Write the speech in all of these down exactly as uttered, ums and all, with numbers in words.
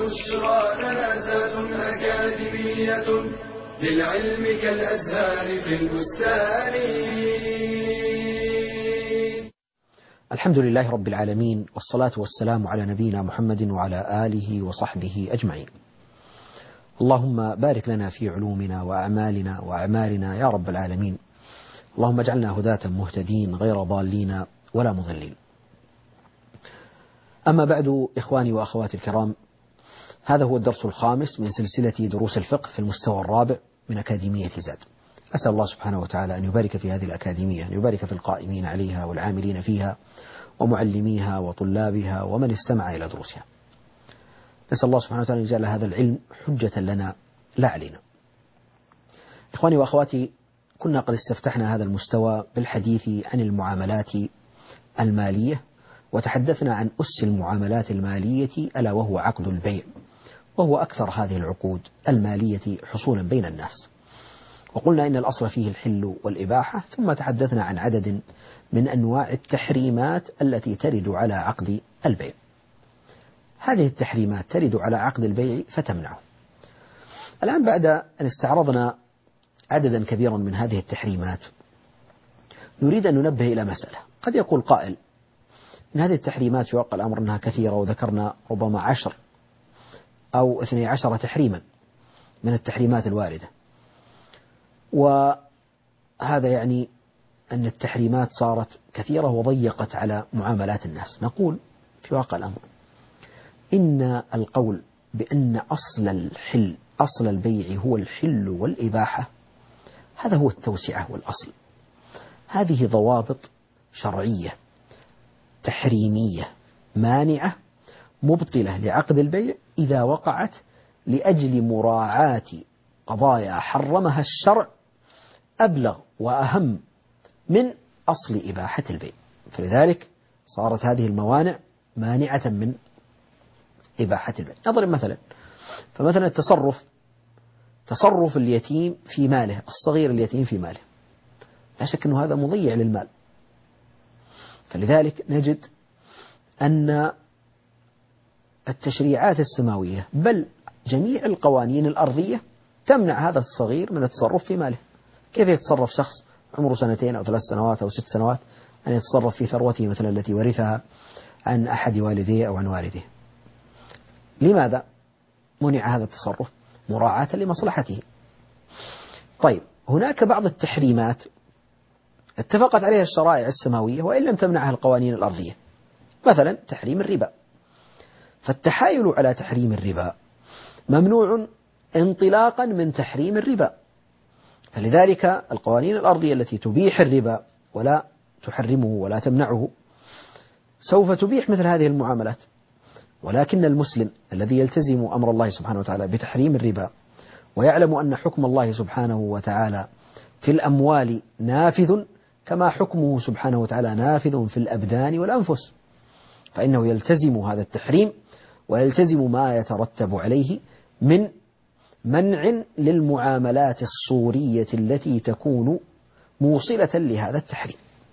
بشرى لنا زاد أكاديمية للعلم كالأزهار في البستان. الحمد لله رب العالمين، والصلاة والسلام على نبينا محمد وعلى آله وصحبه أجمعين. اللهم بارك لنا في علومنا وأعمالنا وأعمارنا يا رب العالمين. اللهم اجعلنا هداة مهتدين غير ضالين ولا مضلين. أما بعد، إخواني وأخواتي الكرام، هذا هو الدرس الخامس من سلسلة دروس الفقه في المستوى الرابع من أكاديمية زاد. أسأل الله سبحانه وتعالى أن يبارك في هذه الأكاديمية، أن يبارك في القائمين عليها والعاملين فيها ومعلميها وطلابها ومن استمع إلى دروسها. نسأل الله سبحانه وتعالى أن يجعل هذا العلم حجة لنا لا علينا. إخواني وأخواتي، كنا قد استفتحنا هذا المستوى بالحديث عن المعاملات المالية، وتحدثنا عن أس المعاملات المالية ألا وهو عقد البيع، وهو أكثر هذه العقود المالية حصولا بين الناس. وقلنا إن الأصل فيه الحل والإباحة، ثم تحدثنا عن عدد من أنواع التحريمات التي ترد على عقد البيع. هذه التحريمات ترد على عقد البيع فتمنعه. الآن بعد أن استعرضنا عددا كبيرا من هذه التحريمات، نريد أن ننبه إلى مسألة. قد يقول قائل إن هذه التحريمات في واقع الأمر أنها كثيرة، وذكرنا ربما عشر أو اثني عشر تحريما من التحريمات الواردة، وهذا يعني أن التحريمات صارت كثيرة وضيقت على معاملات الناس. نقول في واقع الأمر إن القول بأن أصل الحل أصل البيع هو الحل والإباحة، هذا هو التوسعة والأصل. هذه ضوابط شرعية تحريمية مانعة مبطلة لعقد البيع إذا وقعت لأجل مراعاة قضايا حرمها الشرع أبلغ وأهم من أصل إباحة البيع، فلذلك صارت هذه الموانع مانعة من إباحة البيع. نضرب مثلا، فمثلا التصرف تصرف اليتيم في ماله، الصغير اليتيم في ماله، لا شك أنه هذا مضيع للمال، فلذلك نجد أن التشريعات السماوية بل جميع القوانين الأرضية تمنع هذا الصغير من التصرف في ماله. كيف يتصرف شخص عمره سنتين أو ثلاث سنوات أو ست سنوات أن يتصرف في ثروته مثلا التي ورثها عن أحد والديه أو عن والده؟ لماذا منع هذا التصرف؟ مراعاة لمصلحته. طيب، هناك بعض التحريمات اتفقت عليها الشرائع السماوية وإن لم تمنعها القوانين الأرضية، مثلا تحريم الربا، فالتحايل على تحريم الربا ممنوع انطلاقا من تحريم الربا، فلذلك القوانين الأرضية التي تبيح الربا ولا تحرمه ولا تمنعه سوف تبيح مثل هذه المعاملات. ولكن المسلم الذي يلتزم أمر الله سبحانه وتعالى بتحريم الربا ويعلم أن حكم الله سبحانه وتعالى في الأموال نافذ كما حكمه سبحانه وتعالى نافذ في الأبدان والأنفس، فإنه يلتزم هذا التحريم ويلتزم ما يترتب عليه من منع للمعاملات الصورية التي تكون موصلة لهذا التحريم.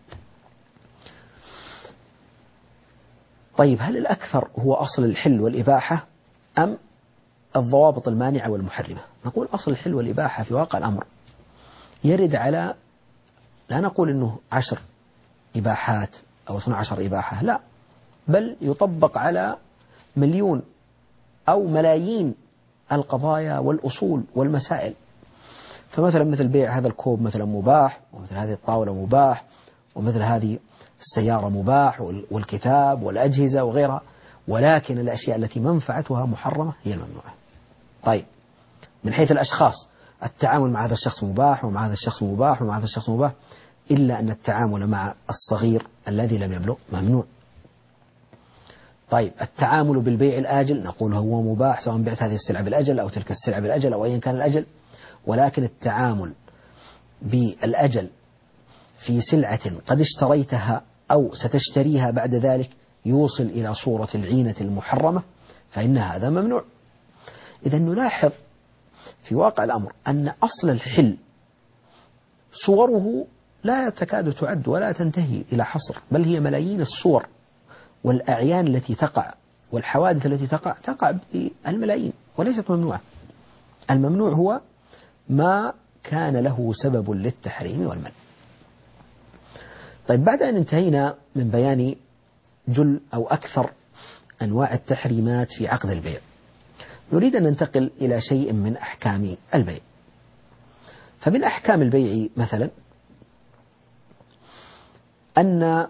طيب، هل الأكثر هو أصل الحل والإباحة أم الضوابط المانعة والمحرمة؟ نقول أصل الحل والإباحة في واقع الأمر يرد على، لا نقول أنه عشر إباحات أو اثنى عشر إباحة، لا، بل يطبق على مليون أو ملايين القضايا والأصول والمسائل. فمثلا مثل بيع هذا الكوب مثلا مباح، ومثل هذه الطاولة مباح، ومثل هذه السيارة مباح، والكتاب والأجهزة وغيرها، ولكن الأشياء التي منفعتها محرمة هي الممنوعة. طيب، من حيث الأشخاص التعامل مع هذا الشخص مباح ومع هذا الشخص مباح ومع هذا الشخص مباح، إلا أن التعامل مع الصغير الذي لم يبلغ ممنوع. طيب، التعامل بالبيع الآجل نقول هو مباح، سواء بعت هذه السلعة بالأجل أو تلك السلعة بالأجل أو أيا كان الأجل، ولكن التعامل بالأجل في سلعة قد اشتريتها أو ستشتريها بعد ذلك يوصل إلى صورة العينة المحرمة، فإن هذا ممنوع. إذا نلاحظ في واقع الأمر أن أصل الحل صوره لا تكاد تعد ولا تنتهي إلى حصر، بل هي ملايين الصور والأعيان التي تقع والحوادث التي تقع تقع بالملايين وليست ممنوعة. الممنوع هو ما كان له سبب للتحريم والمنع. طيب، بعد أن انتهينا من بيان جل أو أكثر أنواع التحريمات في عقد البيع، نريد أن ننتقل إلى شيء من أحكام البيع. فمن أحكام البيع مثلا أن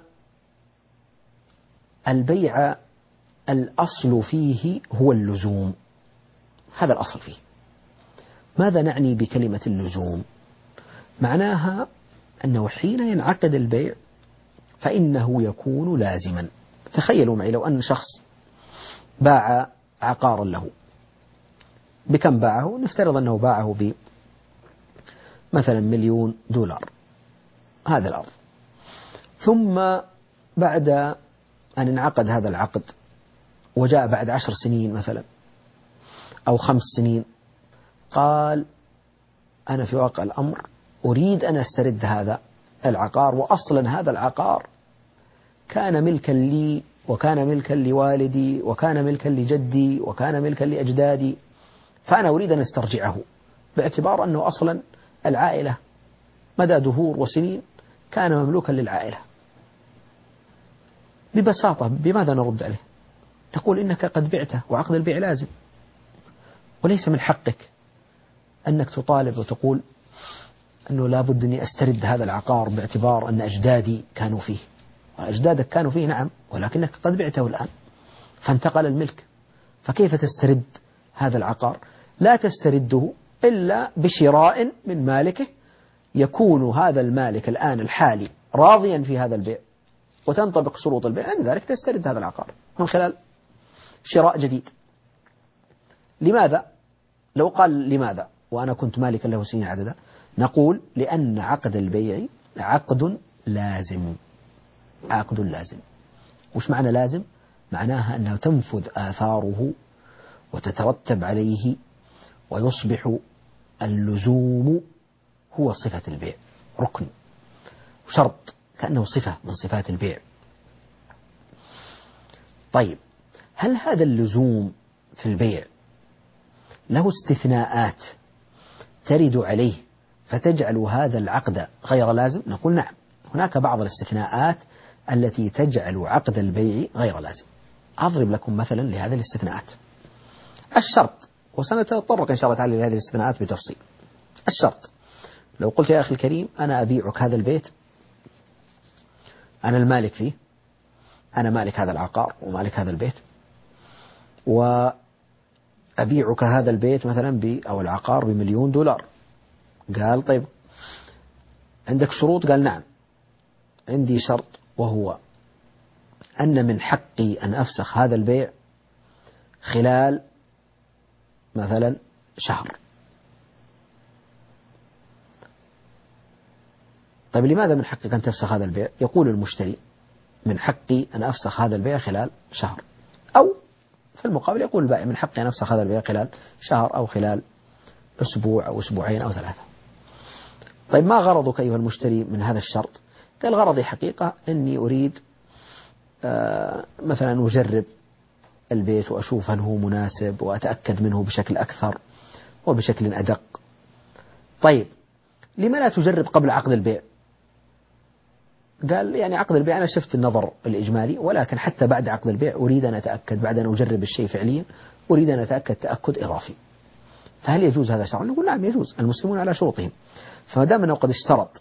البيع الأصل فيه هو اللزوم، هذا الأصل فيه. ماذا نعني بكلمة اللزوم؟ معناها أنه حين ينعقد البيع فإنه يكون لازما. تخيلوا معي لو أن شخص باع عقارا له، بكم باعه؟ نفترض أنه باعه ب مثلا مليون دولار هذا الأرض، ثم بعد أن انعقد هذا العقد وجاء بعد عشر سنين مثلا أو خمس سنين قال أنا في واقع الأمر أريد أن أسترد هذا العقار، وأصلا هذا العقار كان ملكا لي وكان ملكا لوالدي وكان ملكا لجدي وكان ملكا لأجدادي، فأنا أريد أن أسترجعه، باعتبار أنه أصلا العائلة مدى دهور وسنين كان مملوكا للعائلة. ببساطة بماذا نرد عليه؟ نقول إنك قد بعته وعقد البيع لازم، وليس من حقك أنك تطالب وتقول أنه لا بد أني أسترد هذا العقار باعتبار أن أجدادي كانوا فيه. أجدادك كانوا فيه نعم، ولكنك قد بعته الآن فانتقل الملك، فكيف تسترد هذا العقار؟ لا تسترده إلا بشراء من مالكه، يكون هذا المالك الآن الحالي راضيا في هذا البيع وتنطبق شروط البيع، عند ذلك تسترد هذا العقار من خلال شراء جديد. لماذا؟ لو قال لماذا وأنا كنت مالكا له سنين عددا، نقول لأن عقد البيع عقد لازم. عقد لازم. وش معنى لازم؟ معناها أنه تنفذ آثاره وتترتب عليه، ويصبح اللزوم هو صفة البيع، ركن وشرط، كأنه صفة من صفات البيع. طيب، هل هذا اللزوم في البيع له استثناءات ترد عليه فتجعل هذا العقد غير لازم؟ نقول نعم، هناك بعض الاستثناءات التي تجعل عقد البيع غير لازم. أضرب لكم مثلا لهذه الاستثناءات. الشرط، وسنتطرق إن شاء الله تعالى لهذه الاستثناءات بتفصيل. الشرط، لو قلت يا أخي الكريم أنا أبيعك هذا البيت، أنا المالك فيه، أنا مالك هذا العقار ومالك هذا البيت، وأبيعك هذا البيت مثلا ب أو العقار بمليون دولار. قال طيب عندك شروط؟ قال نعم عندي شرط، وهو أن من حقي أن أفسخ هذا البيع خلال مثلا شهر. طيب لماذا من حقك أن تفسخ هذا البيع؟ يقول المشتري من حقي أن أفسخ هذا البيع خلال شهر، أو في المقابل يقول البائع من حقي أن أفسخ هذا البيع خلال شهر أو خلال أسبوع أو أسبوعين أو ثلاثة. طيب ما غرضك أيها المشتري من هذا الشرط؟ قال غرضي حقيقة أني أريد آه مثلا أجرب البيت وأشوف هل هو مناسب وأتأكد منه بشكل أكثر وبشكل أدق. طيب لما لا تجرب قبل عقد البيع؟ قال يعني عقد البيع أنا شفت النظر الإجمالي، ولكن حتى بعد عقد البيع أريد أن أتأكد، بعد أن أجرب الشيء فعليا أريد أن أتأكد تأكد إضافي. فهل يجوز هذا شرعا؟ نقول نعم يجوز، المسلمون على شروطهم. فما دام أنه قد اشترط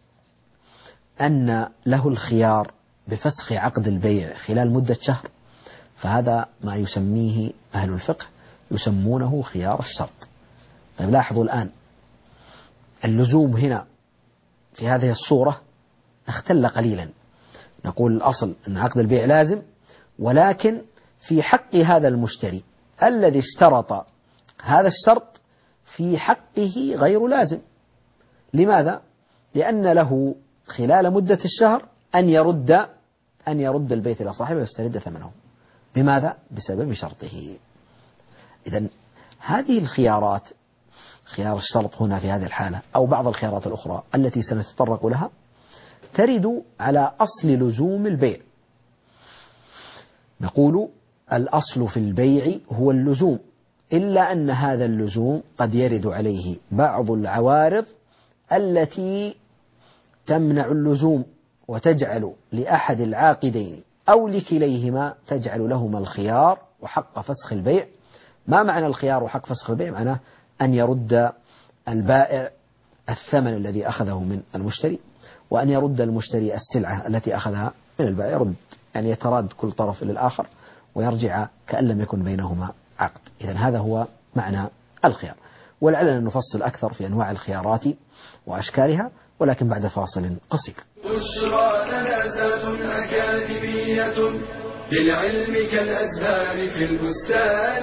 أن له الخيار بفسخ عقد البيع خلال مدة شهر، فهذا ما يسميه أهل الفقه يسمونه خيار الشرط. طيب لاحظوا الآن اللزوم هنا في هذه الصورة اختل قليلا. نقول الأصل أن عقد البيع لازم، ولكن في حق هذا المشتري الذي اشترط هذا الشرط في حقه غير لازم. لماذا؟ لأن له خلال مدة الشهر أن يرد أن يرد البيت إلى صاحبه ويسترد ثمنه. بماذا؟ بسبب شرطه. إذن هذه الخيارات، خيار الشرط هنا في هذه الحالة أو بعض الخيارات الأخرى التي سنتطرق لها، ترد على أصل لزوم البيع. نقول الأصل في البيع هو اللزوم، إلا أن هذا اللزوم قد يرد عليه بعض العوارض التي تمنع اللزوم وتجعل لأحد العاقدين أو لكليهما تجعل لهما الخيار وحق فسخ البيع. ما معنى الخيار وحق فسخ البيع؟ معناه أن يرد البائع الثمن الذي أخذه من المشتري، وأن يرد المشتري السلعة التي أخذها من البائع، يرد يعني يتراد كل طرف إلى الآخر ويرجع كأن لم يكن بينهما عقد. إذن هذا هو معنى الخيار، ولعلنا نفصل أكثر في أنواع الخيارات وأشكالها، ولكن بعد فاصل قصير. بشرى لنا ذات أكاديمية للعلم كالأزهار في البستان.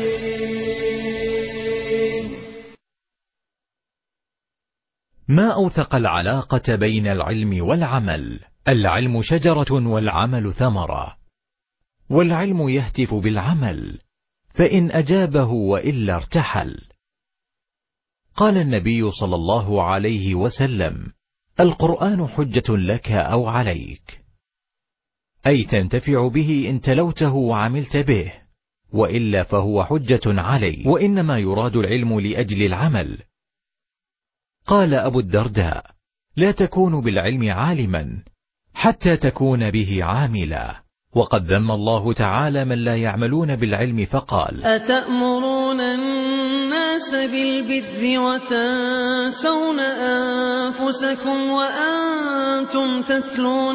ما أوثق العلاقة بين العلم والعمل. العلم شجرة والعمل ثمرة، والعلم يهتف بالعمل، فإن أجابه وإلا ارتحل. قال النبي صلى الله عليه وسلم: القرآن حجة لك أو عليك، أي تنتفع به إن تلوته وعملت به، وإلا فهو حجة عليك، وإنما يراد العلم لأجل العمل. قال أبو الدرداء: لا تكون بالعلم عالما حتى تكون به عاملا. وقد ذم الله تعالى من لا يعملون بالعلم فقال: أتأمرون الناس بالبر وتنسون أنفسكم وأنتم تتلون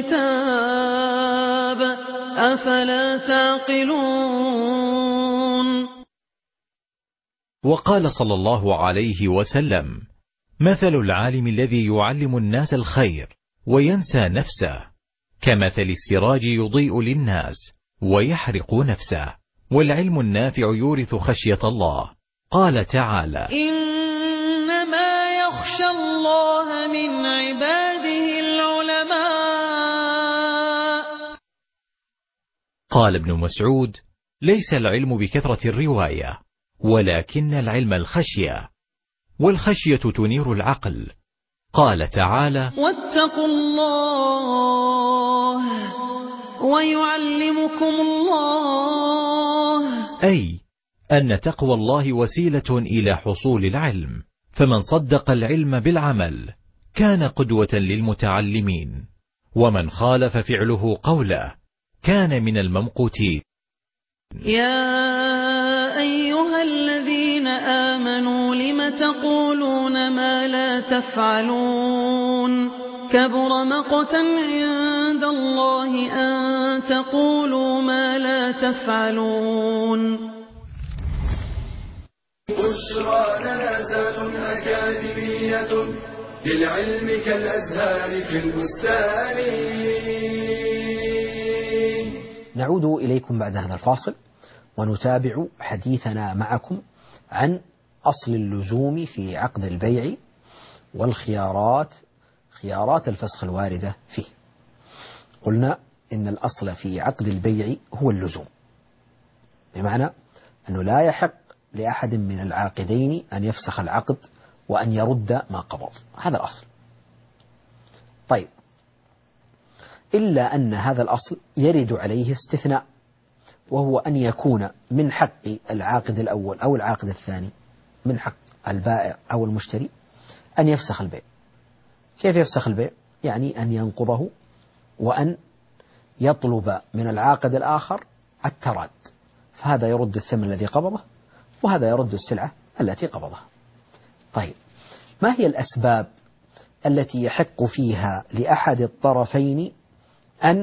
الكتاب أفلا تعقلون. وقال صلى الله عليه وسلم: مثل العالم الذي يعلم الناس الخير وينسى نفسه كمثل السراج يضيء للناس ويحرق نفسه. والعلم النافع يورث خشية الله. قال تعالى: إنما يخشى الله من عباده العلماء. قال ابن مسعود: ليس العلم بكثرة الرواية، ولكن العلم الخشية، والخشية تنير العقل. قال تعالى: واتقوا الله ويعلمكم الله، أي أن تقوى الله وسيلة إلى حصول العلم، فمن صدق العلم بالعمل كان قدوة للمتعلمين، ومن خالف فعله قوله كان من الممقوتين. يا أيها الذين آمنوا لم تقولون ما لا تفعلون كبر مقتا عند الله أن تقولوا ما لا تفعلون. بشرى لنا ذات أكاديمية للعلم كالأزهار في البستان. نعود إليكم بعد هذا الفاصل ونتابع حديثنا معكم عن أصل اللزوم في عقد البيع والخيارات، خيارات الفسخ الواردة فيه. قلنا إن الأصل في عقد البيع هو اللزوم، بمعنى أنه لا يحق لأحد من العاقدين أن يفسخ العقد وأن يرد ما قبض، هذا الأصل. طيب، إلا أن هذا الأصل يرد عليه استثناء، وهو أن يكون من حق العاقد الأول أو العاقد الثاني، من حق البائع أو المشتري أن يفسخ البيع. كيف يفسخ البيع؟ يعني أن ينقضه وأن يطلب من العاقد الآخر التراد، فهذا يرد الثمن الذي قبضه وهذا يرد السلعة التي قبضها. طيب، ما هي الأسباب التي يحق فيها لأحد الطرفين أن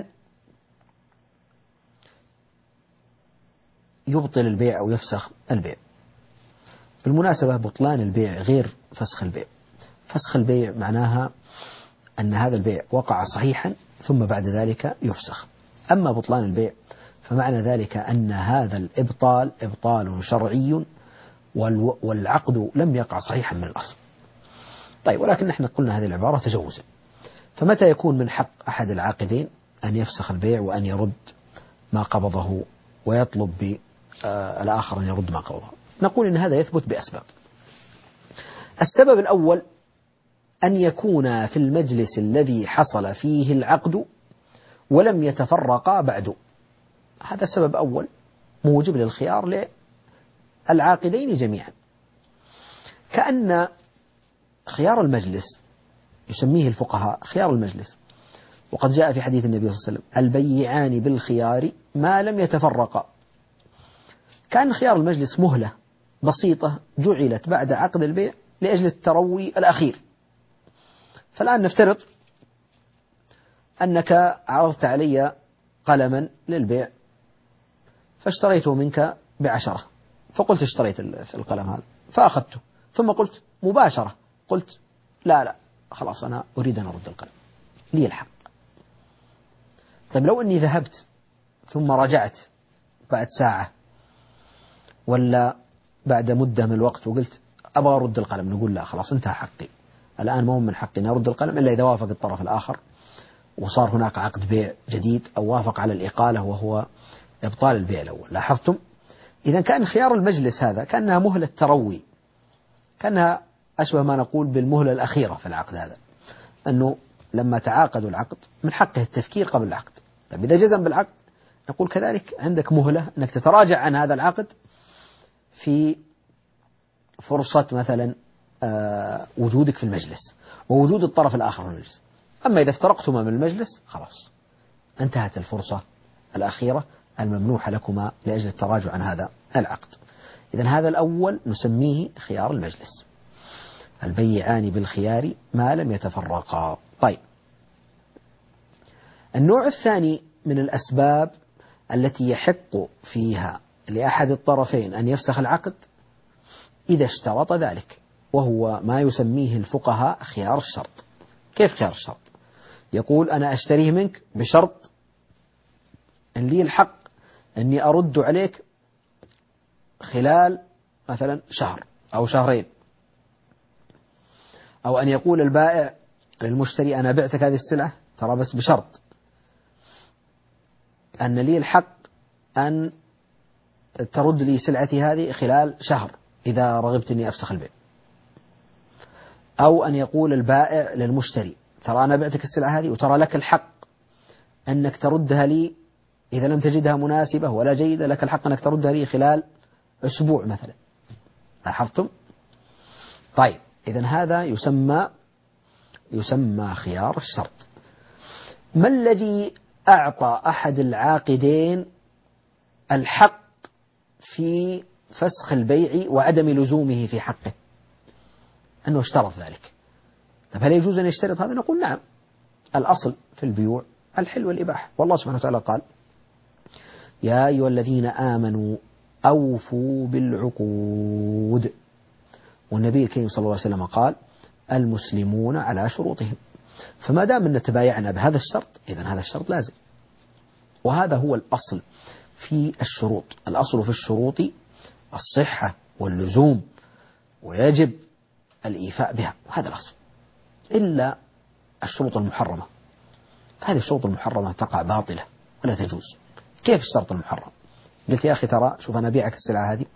يبطل البيع أو يفسخ البيع؟ بالمناسبة بطلان البيع غير فسخ البيع. فسخ البيع معناها أن هذا البيع وقع صحيحا ثم بعد ذلك يفسخ. أما بطلان البيع فمعنى ذلك أن هذا الإبطال إبطال شرعي والعقد لم يقع صحيحا من الأصل. طيب، ولكن نحن قلنا هذه العبارة تجوزا. فمتى يكون من حق أحد العاقدين أن يفسخ البيع وأن يرد ما قبضه ويطلب بالآخر أن يرد ما قبضه؟ نقول إن هذا يثبت بأسباب. السبب الأول أن يكون في المجلس الذي حصل فيه العقد ولم يتفرقا بعد. هذا سبب أول موجب للخيار للعاقدين جميعا. كأن خيار المجلس يسميه الفقهاء خيار المجلس، وقد جاء في حديث النبي صلى الله عليه وسلم البيعان بالخيار ما لم يتفرقا. كان خيار المجلس مهلة بسيطة جعلت بعد عقد البيع لأجل التروي الأخير. فالآن نفترض أنك عرضت علي قلما للبيع فاشتريته منك بعشرة، فقلت اشتريت القلم هذا فأخذته، ثم قلت مباشرة قلت لا لا خلاص أنا أريد أن أرد القلم لي الحق. طيب لو أني ذهبت ثم رجعت بعد ساعة ولا بعد مدة من الوقت وقلت أبغى أرد القلم، نقول لا خلاص انتهى حقي الآن، ما هو من حقي أن أرد القلم إلا إذا وافق الطرف الآخر وصار هناك عقد بيع جديد أو وافق على الإقالة وهو إبطال البيع الأول. لاحظتم؟ إذا كان خيار المجلس هذا كأنها مهلة تروي، كأنها أشبه ما نقول بالمهلة الأخيرة في العقد هذا، أنه لما تعاقدوا العقد من حقه التفكير قبل العقد. طيب إذا جزم بالعقد نقول كذلك عندك مهلة أنك تتراجع عن هذا العقد في فرصة مثلا آه وجودك في المجلس ووجود الطرف الآخر في المجلس. أما إذا افترقتما من المجلس خلاص انتهت الفرصة الأخيرة الممنوحة لكما لأجل التراجع عن هذا العقد. إذن هذا الأول نسميه خيار المجلس، البيعان بالخيار ما لم يتفرقا. طيب النوع الثاني من الأسباب التي يحق فيها لأحد الطرفين أن يفسخ العقد إذا اشترط ذلك، وهو ما يسميه الفقهاء خيار الشرط. كيف خيار الشرط؟ يقول أنا أشتريه منك بشرط أن لي الحق أني أرد عليك خلال مثلا شهر أو شهرين، أو أن يقول البائع للمشتري أنا بعتك هذه السلعة ترى بس بشرط أن لي الحق أن ترد لي سلعتي هذه خلال شهر إذا رغبت أني أفسخ البيع. أو أن يقول البائع للمشتري ترى أنا بعتك السلعة هذه وترى لك الحق أنك تردها لي إذا لم تجدها مناسبة ولا جيدة، لك الحق أنك تردها لي خلال أسبوع مثلا. لاحظتم؟ طيب إذن هذا يسمى يسمى خيار الشرط. ما الذي أعطى أحد العاقدين الحق في فسخ البيع وعدم لزومه في حقه؟ أنه اشترط ذلك. طيب هل يجوز أن يشترط هذا؟ نقول نعم، الأصل في البيوع الحل والإباحة، والله سبحانه وتعالى قال يا أيها الذين آمنوا أوفوا بالعقود، والنبي الكريم صلى الله عليه وسلم قال المسلمون على شروطهم. فما دام أن تبايعنا بهذا الشرط إذن هذا الشرط لازم، وهذا هو الأصل في الشروط. الأصل في الشروط الصحة واللزوم ويجب الإيفاء بها، هذا الأصل، إلا الشروط المحرمة. هذه الشروط المحرمة تقع باطلة ولا تجوز. كيف الشرط المحرم؟ قلت يا أخي ترى شوف أنا أبيعك السلعة هذه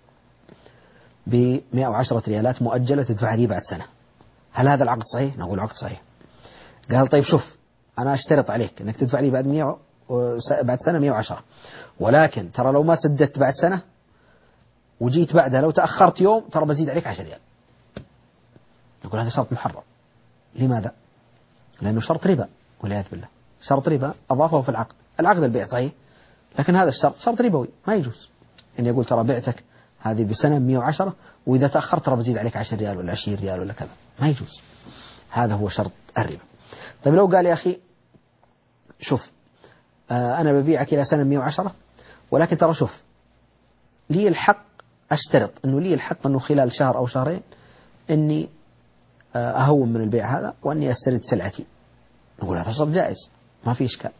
بمئة وعشرة ريالات مؤجلة تدفعها لي بعد سنة، هل هذا العقد صحيح؟ نقول عقد صحيح. قال طيب شوف أنا أشترط عليك أنك تدفع لي بعد مئة بعد سنة مئة وعشرة، ولكن ترى لو ما سددت بعد سنة وجيت بعدها لو تأخرت يوم ترى بزيد عليك عشر ريال. نقول هذا شرط محرم. لماذا؟ لأنه شرط ربا والعياذ بالله، شرط ربا أضافه في العقد. العقد البيع صحيح لكن هذا الشرط شرط ربوي، ما يجوز أن يقول ترى بعتك هذه بسنة مئة وعشرة وإذا تأخرت ترى بزيد عليك عشر ريال ولا عشرين ريال ولا كذا، ما يجوز. هذا هو شرط الربا. طيب لو قال يا أخي شوف آه أنا ببيعك إلى سنة مئة وعشرة ولكن ترى شوف لي الحق أشترط أنه لي الحق أنه خلال شهر أو شهرين أني آه أهون من البيع هذا وأني أسترد سلعتي، نقول هذا شرط جائز ما في إشكال.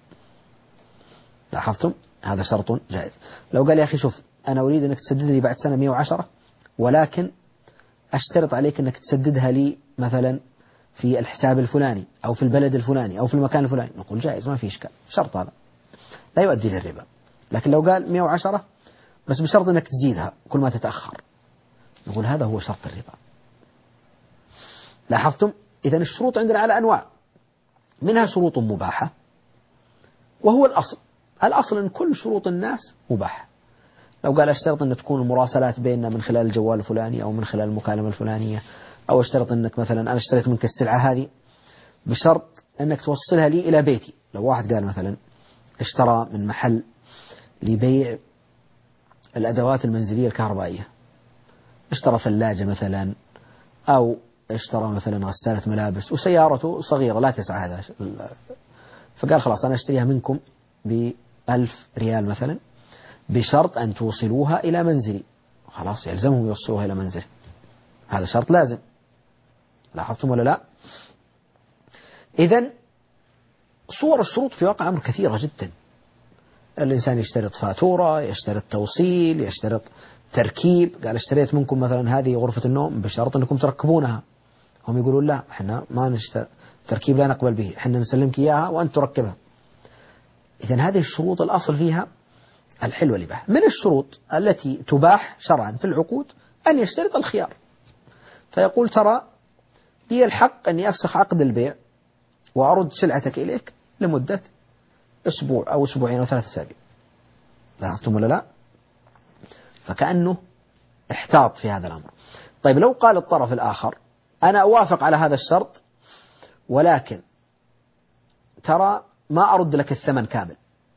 لاحظتم؟ هذا شرط جائز. لو قال يا أخي شوف أنا أريد أنك تسدد لي بعد سنة مئة وعشرة ولكن أشترط عليك أنك تسددها لي مثلا في الحساب الفلاني أو في البلد الفلاني أو في المكان الفلاني، نقول جائز ما في إشكال، شرط هذا لا يؤدي للربا. لكن لو قال مئة وعشرة بس بشرط أنك تزيدها كل ما تتأخر، نقول هذا هو شرط الربا. لاحظتم؟ إذن الشروط عندنا على أنواع، منها شروط مباحة وهو الأصل الأصل أن كل شروط الناس مباحة. لو قال اشترط أن تكون المراسلات بيننا من خلال الجوال الفلاني أو من خلال المكالمة الفلانية، أو اشترط أنك مثلا أنا اشتريت منك السلعة هذه بشرط أنك توصلها لي إلى بيتي. لو واحد قال مثلا اشترى من محل لبيع الأدوات المنزلية الكهربائية، اشترى ثلاجة مثلا، أو اشترى مثلا غسالة ملابس وسيارته صغيرة لا تسع هذا، فقال خلاص أنا اشتريها منكم بألف ريال مثلا بشرط أن توصلوها إلى منزلي، خلاص يلزمهم يوصلوها إلى منزله، هذا شرط لازم. لاحظتم ولا لا؟ إذن صور الشروط في واقع الأمر كثيرة جدا. الإنسان يشترط فاتورة، يشترط توصيل، يشترط تركيب. قال اشتريت منكم مثلا هذه غرفة النوم بشرط أنكم تركبونها، هم يقولون لا احنا ما نشتري تركيب، لا نقبل به، احنا نسلمك إياها وأنت تركبها. إذن هذه الشروط الأصل فيها الحل والإباحة. من الشروط التي تباح شرعا في العقود أن يشترط الخيار، فيقول ترى لي الحق أني أفسخ عقد البيع وأرد سلعتك إليك لمدة أسبوع أو أسبوعين أو ثلاثة أسابيع. لاحظتم ولا لا؟ فكأنه احتاط في هذا الأمر. طيب لو قال الطرف الآخر أنا أوافق على هذا الشرط ولكن ترى ما أرد لك الثمن كامل،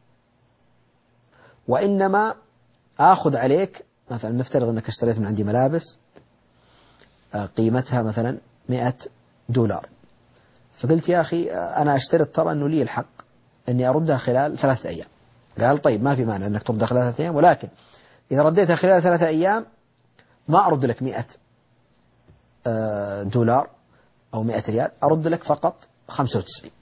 وإنما آخذ عليك مثلا، نفترض أنك اشتريت من عندي ملابس قيمتها مثلا مئة دولار، فقلت يا أخي أنا أشترط ترى أنه لي الحق أني أردها خلال ثلاثة أيام. قال طيب ما في مانع أنك تردها خلال ثلاثة أيام، ولكن إذا رديتها خلال ثلاثة أيام ما أرد لك مئة دولار أو مئة ريال، أرد لك فقط خمسة وتسعين.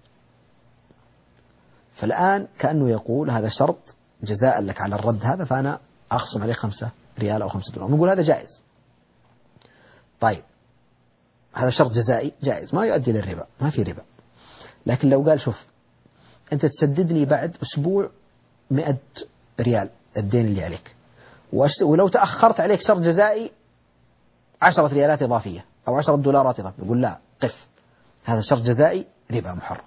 فالآن كأنه يقول هذا شرط جزاء لك على الرد هذا، فأنا أخصم عليه خمسة ريال أو خمسة دولار. نقول هذا جائز. طيب هذا شرط جزائي جائز ما يؤدي للربا، ما في ربا. لكن لو قال شوف أنت تسددني بعد أسبوع مئة ريال الدين اللي عليك، ولو تأخرت عليك شرط جزائي عشرة ريالات إضافية أو عشرة دولارات إضافية، يقول لا قف، هذا شرط جزائي ربا محرم.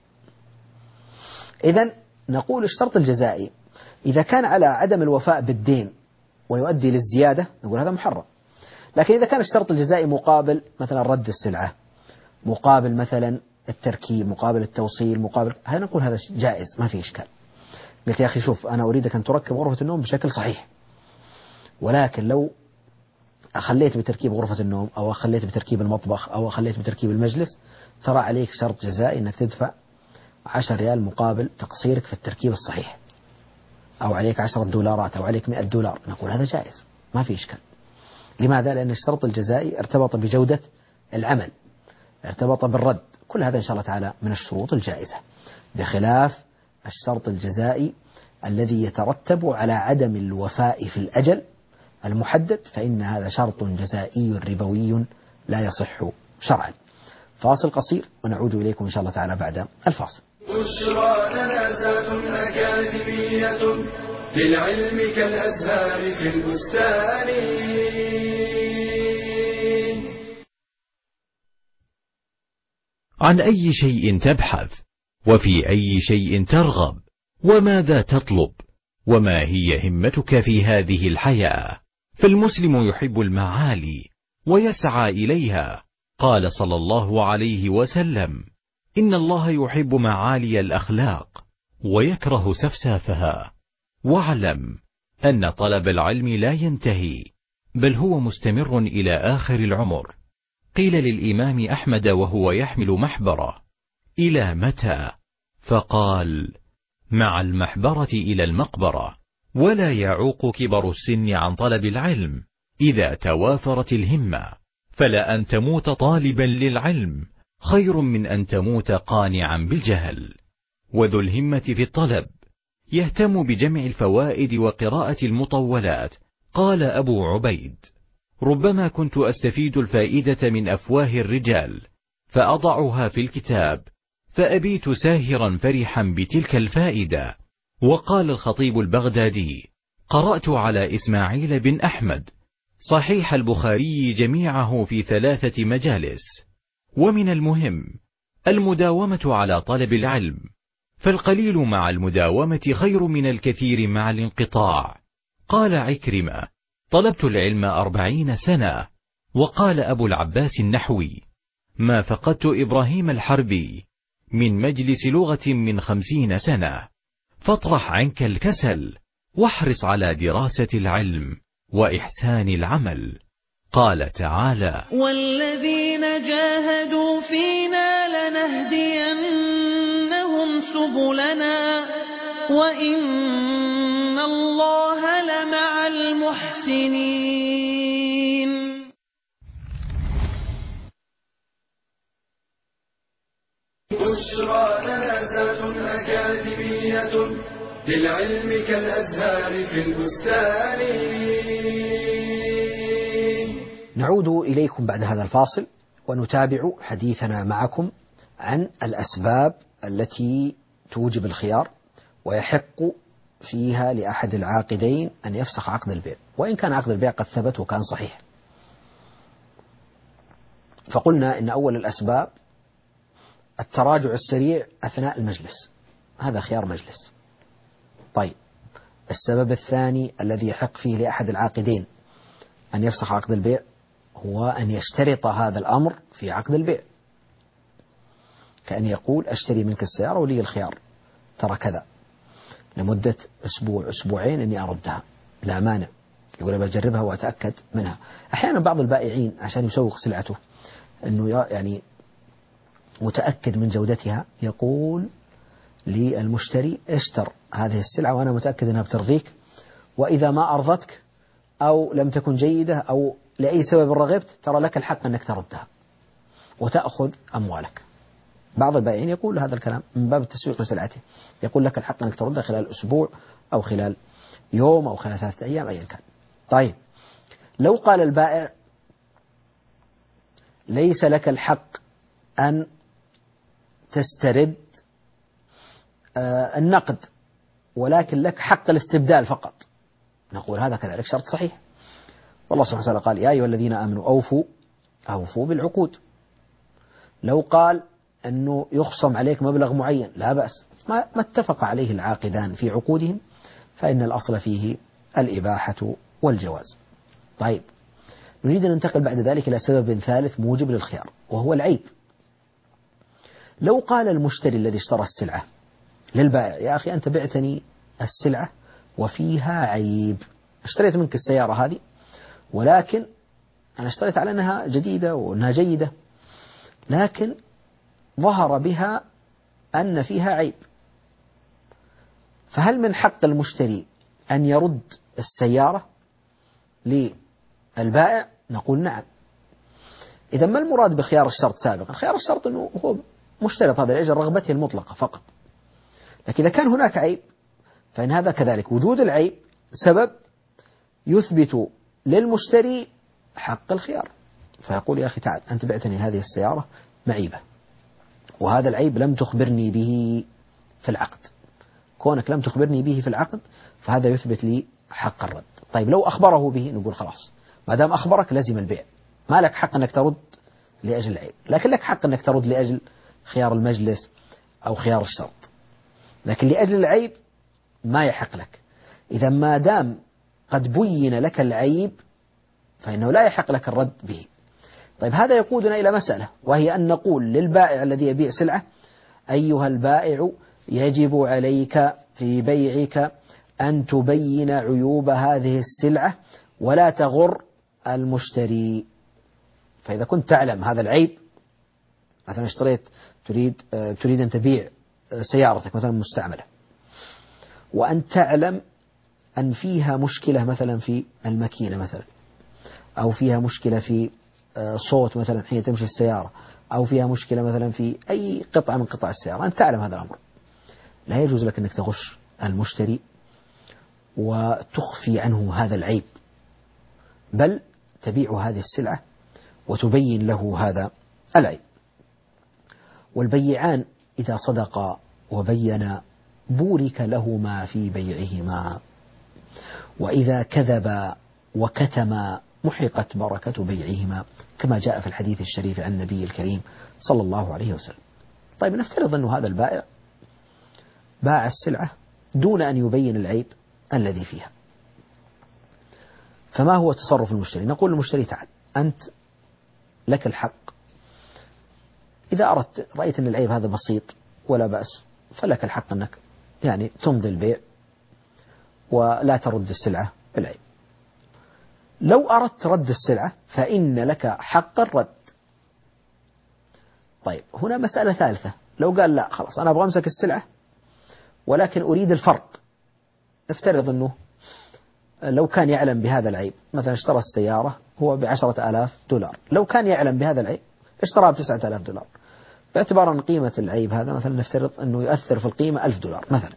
إذن نقول الشرط الجزائي إذا كان على عدم الوفاء بالدين ويؤدي للزيادة نقول هذا محرم. لكن إذا كان الشرط الجزائي مقابل مثلا رد السلعة، مقابل مثلا التركيب، مقابل التوصيل، مقابل هذا، نقول هذا جائز ما في إشكال. قلت يا أخي شوف أنا أريدك أن تركب غرفة النوم بشكل صحيح، ولكن لو أخليت بتركيب غرفة النوم أو أخليت بتركيب المطبخ أو أخليت بتركيب المجلس ترى عليك شرط جزائي أنك تدفع عشر ريال مقابل تقصيرك في التركيب الصحيح، أو عليك عشرة دولارات أو عليك مئة دولار. نقول هذا جائز ما في إشكال. لماذا؟ لأن الشرط الجزائي ارتبط بجودة العمل، ارتبط بالرد. كل هذا إن شاء الله تعالى من الشروط الجائزة، بخلاف الشرط الجزائي الذي يترتب على عدم الوفاء في الأجل المحدد، فإن هذا شرط جزائي ربوي لا يصح شرعا. فاصل قصير ونعود إليكم إن شاء الله تعالى بعد الفاصل. بشرى لنا ذات أكاديمية للعلم كالأزهار في البستان. عن أي شيء تبحث، وفي أي شيء ترغب، وماذا تطلب، وما هي همتك في هذه الحياة؟ فالمسلم يحب المعالي ويسعى إليها. قال صلى الله عليه وسلم: إن الله يحب معالي الأخلاق ويكره سفسافها. واعلم أن طلب العلم لا ينتهي، بل هو مستمر إلى آخر العمر. قيل للإمام أحمد وهو يحمل محبرة: إلى متى؟ فقال: مع المحبرة إلى المقبرة. ولا يعوق كبر السن عن طلب العلم إذا توافرت الهمة، فلا أن تموت طالبا للعلم خير من أن تموت قانعا بالجهل. وذو الهمة في الطلب يهتم بجمع الفوائد وقراءة المطولات. قال أبو عبيد: ربما كنت أستفيد الفائدة من أفواه الرجال فأضعها في الكتاب، فأبيت ساهرا فرحا بتلك الفائدة. وقال الخطيب البغدادي: قرأت على إسماعيل بن أحمد صحيح البخاري جميعه في ثلاثة مجالس. ومن المهم المداومة على طلب العلم، فالقليل مع المداومة خير من الكثير مع الانقطاع. قال عكرمة: طلبت العلم أربعين سنة. وقال أبو العباس النحوي: ما فقدت إبراهيم الحربي من مجلس لغة من خمسين سنة. فاطرح عنك الكسل واحرص على دراسة العلم وإحسان العمل. قال تعالى: والذين جاهدوا فينا لنهدينهم سبلنا وإن الله لمع المحسنين. بشرى لنا ذات أكاديمية للعلم كالأزهار في البستان. نعود إليكم بعد هذا الفاصل ونتابع حديثنا معكم عن الأسباب التي توجب الخيار ويحق فيها لأحد العاقدين أن يفسخ عقد البيع وإن كان عقد البيع قد ثبت وكان صحيح. فقلنا إن أول الأسباب التراجع السريع أثناء المجلس، هذا خيار مجلس. طيب، السبب الثاني الذي يحق فيه لأحد العاقدين أن يفسخ عقد البيع هو أن يشترط هذا الأمر في عقد البيع، كأن يقول: أشتري منك السيارة ولي الخيار ترى كذا لمدة أسبوع أسبوعين أني أردها، لا مانع. يقول: بجربها وأتأكد منها. أحيانا بعض البائعين عشان يسوق سلعته أنه يعني متأكد من جودتها يقول للمشتري: اشتر هذه السلعة وأنا متأكد أنها بترضيك، وإذا ما أرضتك أو لم تكن جيدة أو لأي سبب رغبت ترى لك الحق أنك تردها وتأخذ أموالك. بعض البائعين يقول هذا الكلام من باب التسويق لسلعته، يقول لك الحق أنك تردها خلال أسبوع أو خلال يوم أو خلال ثلاثة أيام أيا كان. طيب، لو قال البائع: ليس لك الحق أن تسترد النقد ولكن لك حق الاستبدال فقط، نقول هذا كذلك شرط صحيح. والله سبحانه وتعالى قال: يا أيها الذين آمنوا أوفوا أوفوا بالعقود. لو قال أنه يخصم عليك مبلغ معين لا بأس، ما اتفق عليه العاقدان في عقودهم فإن الأصل فيه الإباحة والجواز. طيب، نريد أن ننتقل بعد ذلك إلى سبب ثالث موجب للخيار وهو العيب. لو قال المشتري الذي اشترى السلعة للبائع: يا أخي أنت بعتني السلعة وفيها عيب، اشتريت منك السيارة هذه ولكن أنا اشتريت على أنها جديدة وأنها جيدة، لكن ظهر بها أن فيها عيب، فهل من حق المشتري أن يرد السيارة للبائع؟ نقول نعم. إذا ما المراد بخيار الشرط سابقا؟ خيار الشرط أنه هو مشترط هذا لأجل رغبته المطلقة فقط، لكن إذا كان هناك عيب فإن هذا كذلك وجود العيب سبب يثبت للمشتري حق الخيار، فيقول: يا أخي تعال أنت بعتني هذه السيارة معيبة وهذا العيب لم تخبرني به في العقد، كونك لم تخبرني به في العقد فهذا يثبت لي حق الرد. طيب، لو أخبره به نقول خلاص ما دام أخبرك لازم البيع، ما لك حق أنك ترد لأجل العيب، لكن لك حق أنك ترد لأجل خيار المجلس أو خيار الشرط، لكن لأجل العيب ما يحق لك. إذا ما دام قد بين لك العيب فإنه لا يحق لك الرد به. طيب، هذا يقودنا إلى مسألة، وهي أن نقول للبائع الذي يبيع سلعة: أيها البائع يجب عليك في بيعك أن تبين عيوب هذه السلعة ولا تغر المشتري. فإذا كنت تعلم هذا العيب، مثلا اشتريت تريد تريد أن تبيع سيارتك مثلا مستعملة وأن تعلم أن فيها مشكلة مثلا في الماكينة مثلا، أو فيها مشكلة في صوت مثلا حين تمشي السيارة، أو فيها مشكلة مثلا في أي قطعة من قطع السيارة، أنت تعلم هذا الأمر، لا يجوز لك أنك تغش المشتري وتخفي عنه هذا العيب، بل تبيع هذه السلعة وتبين له هذا العيب. والبيعان إذا صدقا وبينا بورك لهما في بيعهما، وإذا كذبا وكتما محقت بركة بيعهما، كما جاء في الحديث الشريف عن النبي الكريم صلى الله عليه وسلم. طيب، نفترض أن هذا البائع باع السلعة دون أن يبين العيب الذي فيها. فما هو تصرف المشتري؟ نقول للمشتري تعال أنت لك الحق، إذا أردت رأيت أن العيب هذا بسيط ولا بأس فلك الحق أنك يعني تمضي البيع ولا ترد السلعة بالعيب. لو أردت رد السلعة فإن لك حق الرد. طيب هنا مسألة ثالثة، لو قال لا خلاص أنا أبغى أمسك السلعة ولكن أريد الفرق. نفترض أنه لو كان يعلم بهذا العيب، مثلا اشترى السيارة هو بعشرة آلاف دولار، لو كان يعلم بهذا العيب اشتراها بتسعة آلاف دولار، باعتبار أن قيمة العيب هذا مثلا نفترض أنه يؤثر في القيمة ألف دولار مثلا.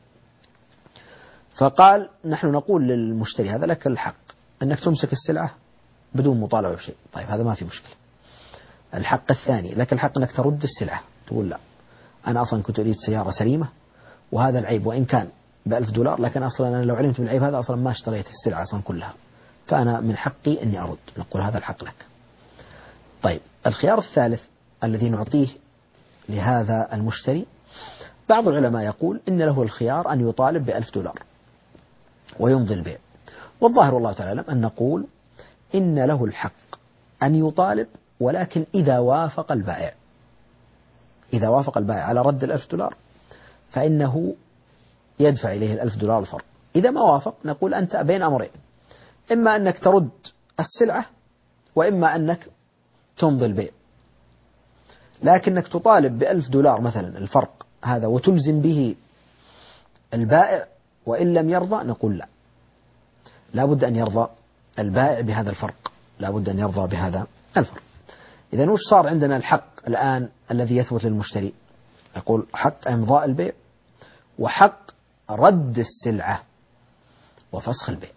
فقال نحن نقول للمشتري هذا لك الحق أنك تمسك السلعة بدون مطالبة بشيء. طيب هذا ما في مشكلة. الحق الثاني لك الحق أنك ترد السلعة، تقول لا أنا أصلا كنت أريد سيارة سليمة وهذا العيب وإن كان بألف دولار لكن أصلا أنا لو علمت بالعيب هذا أصلا ما اشتريت السلعة أصلا كلها، فأنا من حقي أني أرد. نقول هذا الحق لك. طيب الخيار الثالث الذي نعطيه لهذا المشتري، بعض العلماء يقول إن له الخيار أن يطالب بألف دولار ويمضي البيع، والظاهر والله تعالى أن نقول إن له الحق أن يطالب ولكن إذا وافق البائع، إذا وافق البائع على رد الألف دولار فإنه يدفع إليه الألف دولار الفرق. إذا ما وافق نقول أنت بين أمرين، إما أنك ترد السلعة وإما أنك تمضي البيع، لكنك تطالب بألف دولار مثلا الفرق هذا وتلزم به البائع وإن لم يرضى نقول لا، لا بد أن يرضى البائع بهذا الفرق، لا بد أن يرضى بهذا الفرق. إذا وش صار عندنا الحق الآن الذي يثبت للمشتري؟ نقول حق إمضاء البيع وحق رد السلعة وفسخ البيع.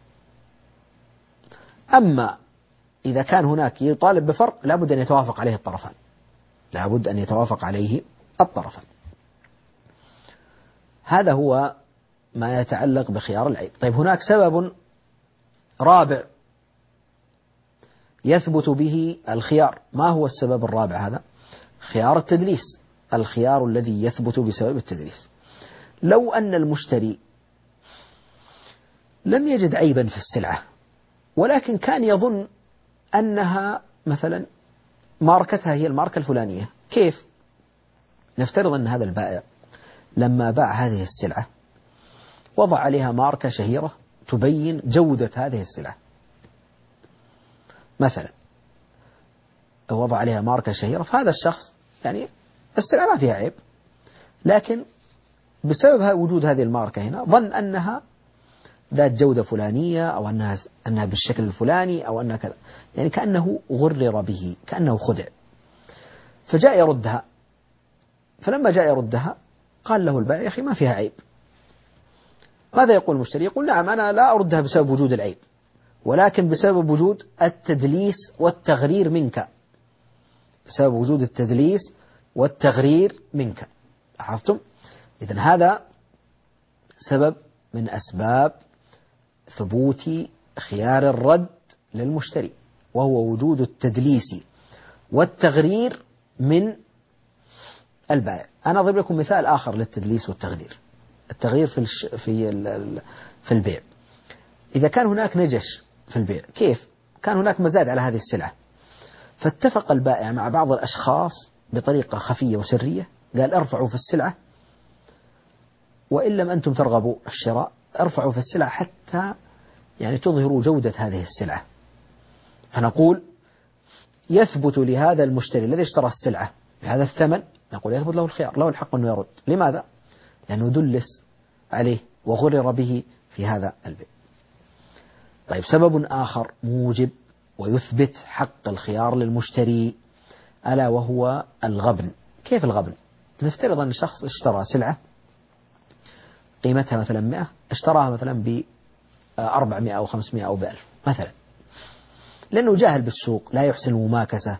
أما إذا كان هناك يطالب بفرق لا بد أن يتوافق عليه الطرفان، لا بد أن يتوافق عليه الطرفان. هذا هو ما يتعلق بخيار العيب. طيب هناك سبب رابع يثبت به الخيار. ما هو السبب الرابع هذا؟ خيار التدليس، الخيار الذي يثبت بسبب التدليس. لو أن المشتري لم يجد عيبا في السلعة ولكن كان يظن أنها مثلا ماركتها هي الماركة الفلانية. كيف؟ نفترض أن هذا البائع لما باع هذه السلعة وضع عليها ماركة شهيرة تبين جودة هذه السلعة، مثلا وضع عليها ماركة شهيرة، فهذا الشخص يعني السلعة ما فيها عيب لكن بسبب وجود هذه الماركة هنا ظن أنها ذات جودة فلانية أو أنها أنها بالشكل الفلاني أو أنها كذا، يعني كأنه غرر به، كأنه خدع، فجاء يردها. فلما جاء يردها قال له البائع يا أخي ما فيها عيب. ماذا يقول المشتري؟ يقول نعم أنا لا أردها بسبب وجود العيب ولكن بسبب وجود التدليس والتغرير منك، بسبب وجود التدليس والتغرير منك. لاحظتم؟ إذن هذا سبب من أسباب ثبوت خيار الرد للمشتري، وهو وجود التدليس والتغرير من البائع. أنا أضرب لكم مثال آخر للتدليس والتغرير. التغيير في الش... في ال... في البيع، إذا كان هناك نجش في البيع، كيف؟ كان هناك مزاد على هذه السلعة، فاتفق البائع مع بعض الأشخاص بطريقة خفية وسرية، قال ارفعوا في السلعة وإن لم أنتم ترغبوا الشراء ارفعوا في السلعة حتى يعني تظهروا جودة هذه السلعة. فنقول يثبت لهذا المشتري الذي اشترى السلعة بهذا الثمن، نقول يثبت له الخيار، له الحق أنه يرد. لماذا؟ لأنه دلس عليه وغرر به في هذا البيع. طيب سبب آخر موجب ويثبت حق الخيار للمشتري ألا وهو الغبن. كيف الغبن؟ نفترض أن شخص اشترى سلعة قيمتها مثلا مئة، اشتراها مثلا ب أربعمائة أو خمسمائة أو بألف مثلا، لأنه جاهل بالسوق لا يحسن المماكسة،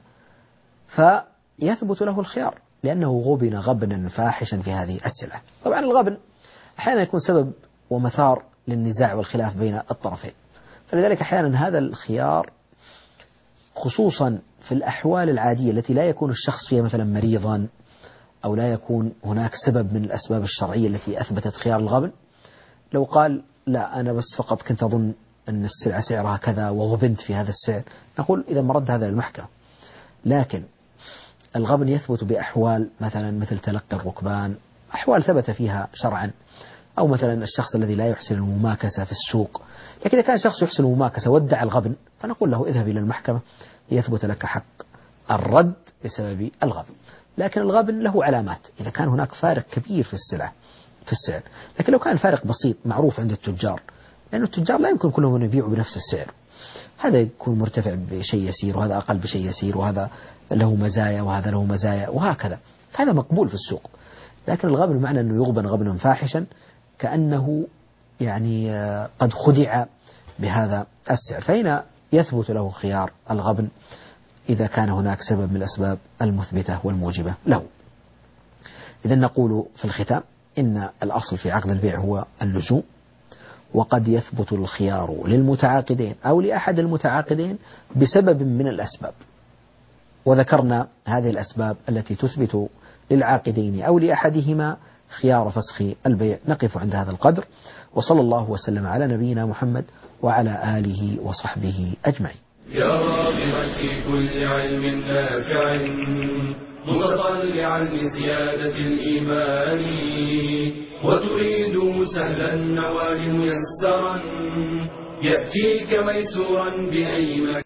فيثبت له الخيار لأنه غبن غبنا فاحشا في هذه السلعة. طبعا الغبن أحيانا يكون سبب ومثار للنزاع والخلاف بين الطرفين، فلذلك أحيانا هذا الخيار خصوصا في الأحوال العادية التي لا يكون الشخص فيها مثلا مريضا أو لا يكون هناك سبب من الأسباب الشرعية التي أثبتت خيار الغبن. لو قال لا أنا بس فقط كنت أظن أن السلعة سعرها كذا وغبنت في هذا السعر، نقول إذا مرد هذا للمحكمة. لكن الغبن يثبت بأحوال مثلا مثل تلقي الركبان، أحوال ثبت فيها شرعا، أو مثلا الشخص الذي لا يحسن المماكسة في السوق. لكن إذا كان شخص يحسن المماكسة وادعى الغبن فنقول له اذهب إلى المحكمة يثبت لك حق الرد بسبب الغبن. لكن الغبن له علامات، إذا كان هناك فارق كبير في السلعة في السعر. لكن لو كان فارق بسيط معروف عند التجار، لأن التجار لا يمكن كلهم أن يبيعوا بنفس السعر، هذا يكون مرتفع بشيء يسير وهذا أقل بشيء يسير، وهذا له مزايا وهذا له مزايا وهكذا، هذا مقبول في السوق. لكن الغبن معنى أنه يغبن غبنا فاحشا، كأنه يعني قد خدع بهذا السعر، فهنا يثبت له خيار الغبن إذا كان هناك سبب من الأسباب المثبتة والموجبة له. إذا نقول في الختام إن الأصل في عقد البيع هو اللزوم، وقد يثبت الخيار للمتعاقدين أو لأحد المتعاقدين بسبب من الأسباب، وذكرنا هذه الأسباب التي تثبت للعاقدين أو لأحدهما خيار فسخ البيع. نقف عند هذا القدر، وصلى الله وسلم على نبينا محمد وعلى آله وصحبه أجمعين. يا راغبا في كل علم نافع متطلعا لزيادة الإيمان، وتريد سهلا النوال ميسرا يأتيك ميسورا بأي مكان.